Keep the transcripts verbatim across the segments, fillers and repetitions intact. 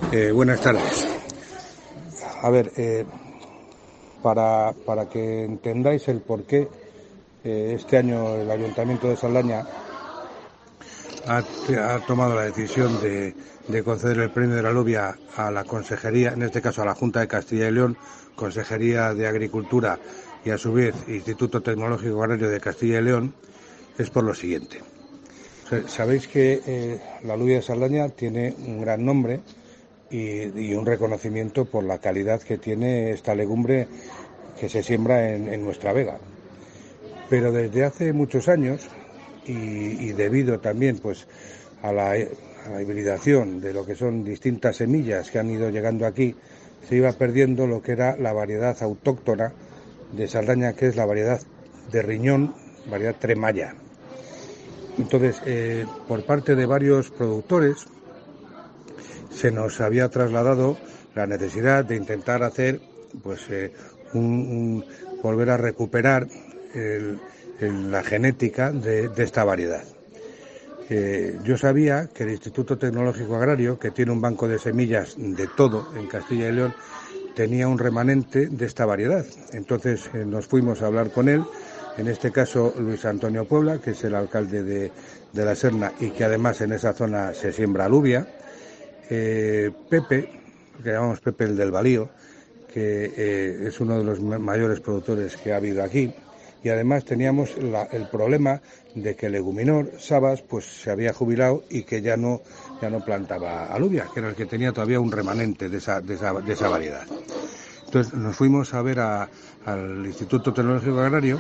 Eh, buenas tardes. A ver, eh, para, para que entendáis el porqué, eh, este año el Ayuntamiento de Saldaña ha, ha tomado la decisión de, de conceder el premio de la alubia a la Consejería, en este caso a la Junta de Castilla y León, Consejería de Agricultura y a su vez Instituto Tecnológico Agrario de Castilla y León, es por lo siguiente. Sabéis que eh, la alubia de Saldaña tiene un gran nombre y, y un reconocimiento por la calidad que tiene esta legumbre que se siembra en, en nuestra vega. Pero desde hace muchos años, y, y debido también pues a la, a la hibridación de lo que son distintas semillas que han ido llegando aquí, se iba perdiendo lo que era la variedad autóctona de Saldaña, que es la variedad de riñón, variedad tremaya. Entonces, eh, por parte de varios productores, se nos había trasladado la necesidad de intentar hacer, pues, eh, un, un, volver a recuperar el, el, la genética de, de esta variedad. Eh, yo sabía que el Instituto Tecnológico Agrario, que tiene un banco de semillas de todo en Castilla y León, tenía un remanente de esta variedad. Entonces eh, nos fuimos a hablar con él. En este caso, Luis Antonio Puebla, que es el alcalde de, de La Serna y que además en esa zona se siembra alubia. Eh, Pepe, que llamamos Pepe el del Balío, que eh, es uno de los mayores productores que ha habido aquí. Y además teníamos la, el problema de que Leguminor Sabas pues se había jubilado y que ya no, ya no plantaba alubia, que era el que tenía todavía un remanente de esa, de esa, de esa variedad. Entonces nos fuimos a ver a, al Instituto Tecnológico Agrario,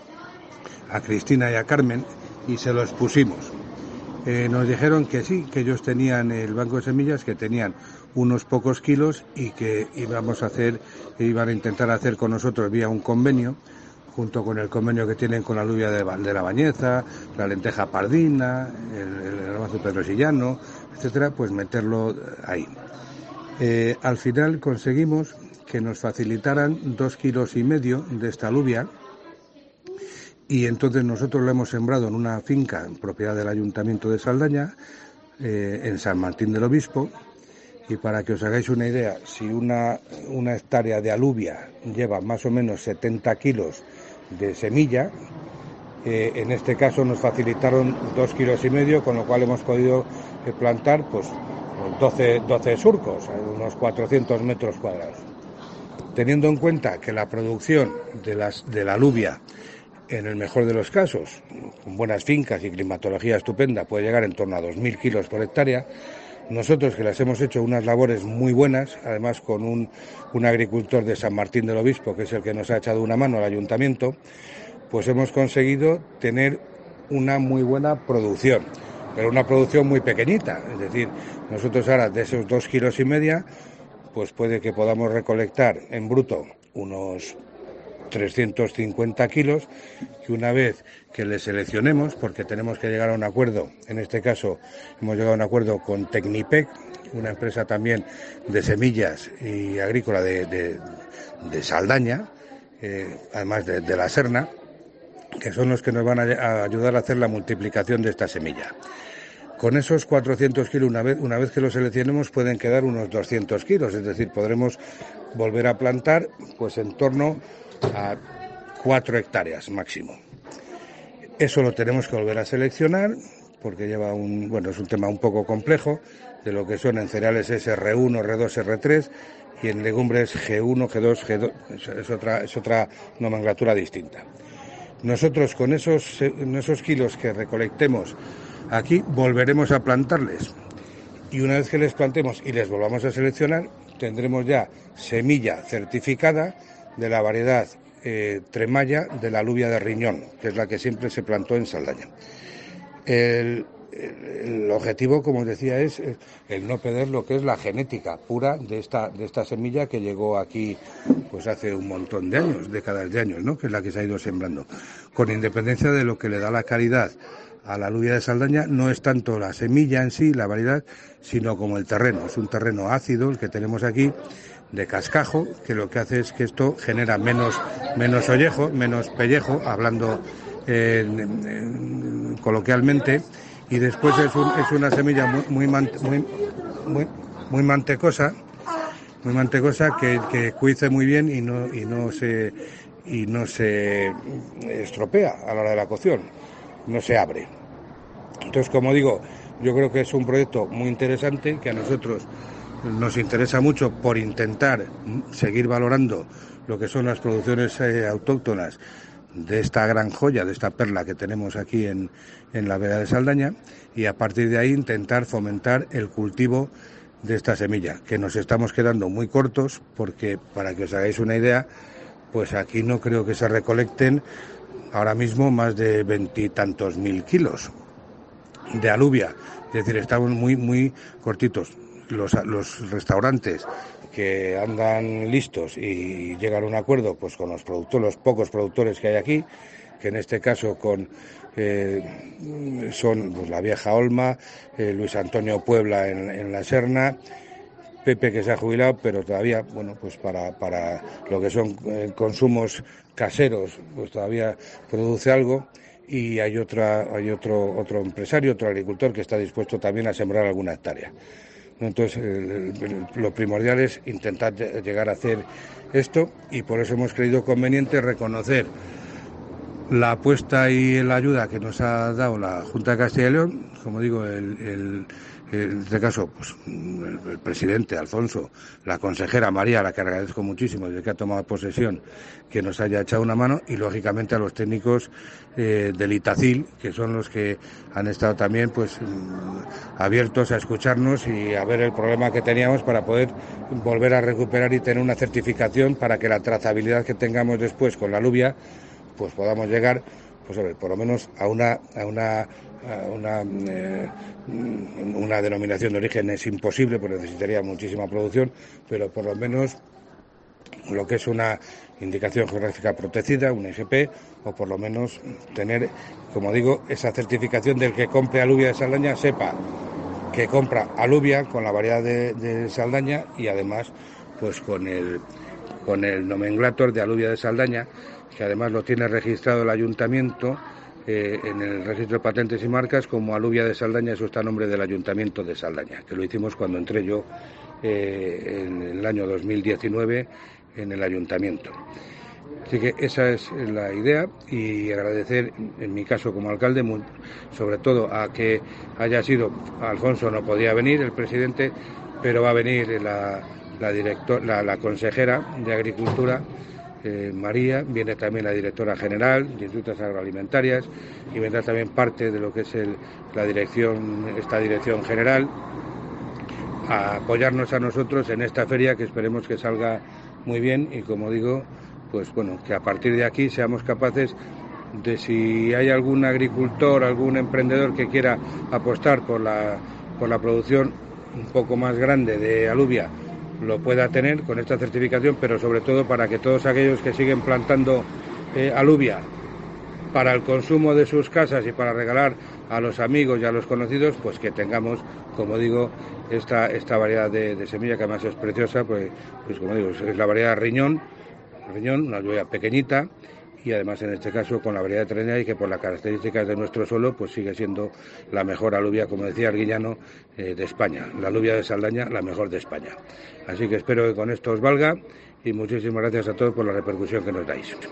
a Cristina y a Carmen, y se lo expusimos. Eh, nos dijeron que sí, que ellos tenían el banco de semillas, que tenían unos pocos kilos y que íbamos a hacer, iban a intentar hacer con nosotros vía un convenio, junto con el convenio que tienen con la alubia de, de la Bañeza, la lenteja pardina, el, el garbanzo pedrosillano, etcétera, pues meterlo ahí. Eh, al final conseguimos que nos facilitaran dos kilos y medio de esta alubia. Y entonces nosotros lo hemos sembrado en una finca en propiedad del Ayuntamiento de Saldaña, eh, en San Martín del Obispo, y para que os hagáis una idea, si una, una hectárea de alubia lleva más o menos setenta kilos de semilla, eh, en este caso nos facilitaron dos kilos y medio, con lo cual hemos podido eh, plantar pues doce, doce surcos, unos cuatrocientos metros cuadrados. Teniendo en cuenta que la producción de, las, de la alubia, en el mejor de los casos, con buenas fincas y climatología estupenda, puede llegar en torno a dos mil kilos por hectárea. Nosotros, que las hemos hecho unas labores muy buenas, además con un, un agricultor de San Martín del Obispo, que es el que nos ha echado una mano al ayuntamiento, pues hemos conseguido tener una muy buena producción, pero una producción muy pequeñita. Es decir, nosotros ahora de esos dos kilos y media, pues puede que podamos recolectar en bruto unos trescientos cincuenta kilos, que una vez que le seleccionemos, porque tenemos que llegar a un acuerdo, en este caso hemos llegado a un acuerdo con Tecnipec, una empresa también de semillas y agrícola de, de, de Saldaña, eh, además de, de La Serna, que son los que nos van a, a ayudar a hacer la multiplicación de esta semilla. Con esos cuatrocientos kilos, una vez, una vez que los seleccionemos, pueden quedar unos doscientos kilos, es decir, podremos volver a plantar pues en torno a cuatro hectáreas máximo. Eso lo tenemos que volver a seleccionar porque lleva un, bueno, es un tema un poco complejo, de lo que son en cereales es erre uno, erre dos, erre tres y en legumbres ge uno, ge dos, ge dos, es otra, es otra nomenclatura distinta. Nosotros con esos, esos kilos que recolectemos aquí volveremos a plantarles y una vez que les plantemos y les volvamos a seleccionar, tendremos ya semilla certificada de la variedad eh, tremaya de la alubia de riñón, que es la que siempre se plantó en Saldaña. El, el, el objetivo, como os decía, es el no perder lo que es la genética pura de esta, de esta semilla que llegó aquí pues hace un montón de años, décadas de años, ¿no? Que es la que se ha ido sembrando. Con independencia de lo que le da la calidad a la alubia de Saldaña, no es tanto la semilla en sí, la variedad, sino como el terreno. Es un terreno ácido el que tenemos aquí, de cascajo, que lo que hace es que esto genera menos, menos ollejo, menos pellejo, hablando eh, coloquialmente, y después es, un, es una semilla muy, muy, muy, muy muy mantecosa, muy mantecosa que, que cuice muy bien y no, y no se y no se estropea a la hora de la cocción, no se abre. Entonces, como digo, yo creo que es un proyecto muy interesante que a nosotros nos interesa mucho por intentar seguir valorando lo que son las producciones eh, autóctonas de esta gran joya, de esta perla que tenemos aquí en, en la vega de Saldaña, y a partir de ahí intentar fomentar el cultivo de esta semilla, que nos estamos quedando muy cortos porque, para que os hagáis una idea, pues aquí no creo que se recolecten ahora mismo más de veintitantos mil kilos de alubia, es decir, estamos muy, muy cortitos. Los, los restaurantes que andan listos y llegan a un acuerdo pues con los productores, los pocos productores que hay aquí, que en este caso con eh, son pues, la Vieja Olma, eh, Luis Antonio Puebla en, en la Serna, Pepe, que se ha jubilado, pero todavía, bueno, pues para, para lo que son eh, consumos caseros, pues todavía produce algo. Y hay otra, hay otro, otro empresario, otro agricultor que está dispuesto también a sembrar alguna hectárea. Entonces, el, el, lo primordial es intentar llegar a hacer esto, y por eso hemos creído conveniente reconocer la apuesta y la ayuda que nos ha dado la Junta de Castilla y León. Como digo, el, el, en este caso, pues el, el presidente Alfonso, la consejera María, a la que agradezco muchísimo desde que ha tomado posesión, que nos haya echado una mano, y lógicamente a los técnicos eh, del Itacil, que son los que han estado también pues abiertos a escucharnos y a ver el problema que teníamos para poder volver a recuperar y tener una certificación para que la trazabilidad que tengamos después con la alubia pues podamos llegar, pues a ver, por lo menos a una a una a una eh, una denominación de origen es imposible, porque necesitaría muchísima producción, pero por lo menos lo que es una indicación geográfica protegida, una I G P, o por lo menos tener, como digo, esa certificación del que compre alubia de Saldaña sepa que compra alubia con la variedad de, de Saldaña, y además pues con el con el nomenclátor de alubia de Saldaña, que además lo tiene registrado el ayuntamiento eh, en el registro de patentes y marcas como alubia de Saldaña. Eso está a nombre del ayuntamiento de Saldaña, que lo hicimos cuando entré yo eh, en el año dos mil diecinueve en el ayuntamiento. Así que esa es la idea, y agradecer, en mi caso como alcalde, sobre todo a que haya sido, Alfonso no podía venir, el presidente, pero va a venir la, la, director, la, la consejera de Agricultura, eh, María, viene también la directora general de Industrias Agroalimentarias, y vendrá también parte de lo que es el, la dirección, esta dirección general, a apoyarnos a nosotros en esta feria, que esperemos que salga muy bien, y como digo, pues bueno, que a partir de aquí seamos capaces de, si hay algún agricultor, algún emprendedor que quiera apostar por la, por la producción un poco más grande de alubia, lo pueda tener con esta certificación, pero sobre todo para que todos aquellos que siguen plantando eh, alubia para el consumo de sus casas y para regalar a los amigos y a los conocidos, pues que tengamos, como digo, esta, esta variedad de, de semilla, que además es preciosa, pues, pues como digo, es la variedad riñón, riñón, una alubia pequeñita, y además en este caso con la variedad de treña, y que por las características de nuestro suelo pues sigue siendo la mejor alubia, como decía Arguiñano, eh, de España, la alubia de Saldaña, la mejor de España. Así que espero que con esto os valga, y muchísimas gracias a todos por la repercusión que nos dais.